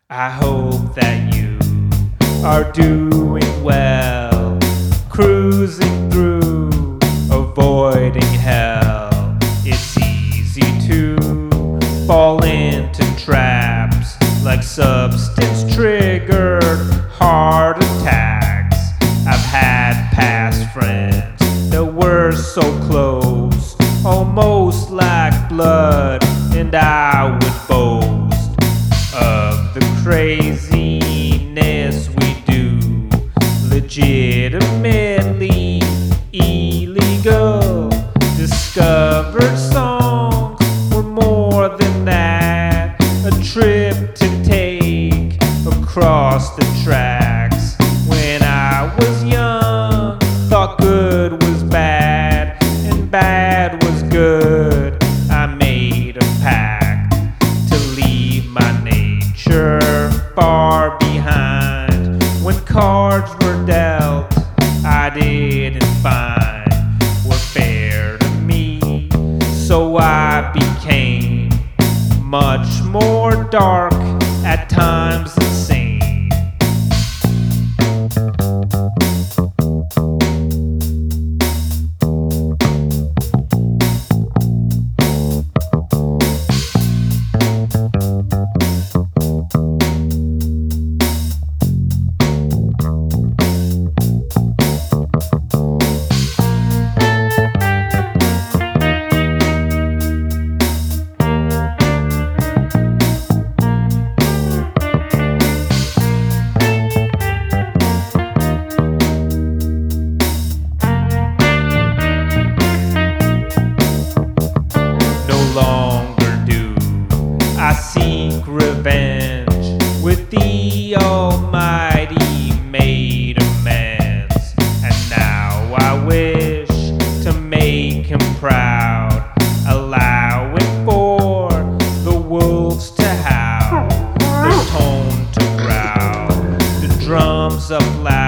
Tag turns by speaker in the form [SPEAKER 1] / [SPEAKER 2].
[SPEAKER 1] I hope that you are doing well, cruising through, avoiding hell. It's easy to fall into traps like substance-triggered heart attacks. I've had past friends that were so close, almost like blood, and I would boast of the craziness we do, legitimately illegal. Discovered songs were more than that, a trip to take across the tracks. When I was young, thought good was bad and bad was good. I made a pact to leave my nature far behind. When cards were dealt, I didn't find were fair to me, so I became much more dark, at times insane. Longer do I seek revenge, with the Almighty made amends, and now I wish to make him proud, allowing for the wolves to howl, the tone to growl, the drums up loud.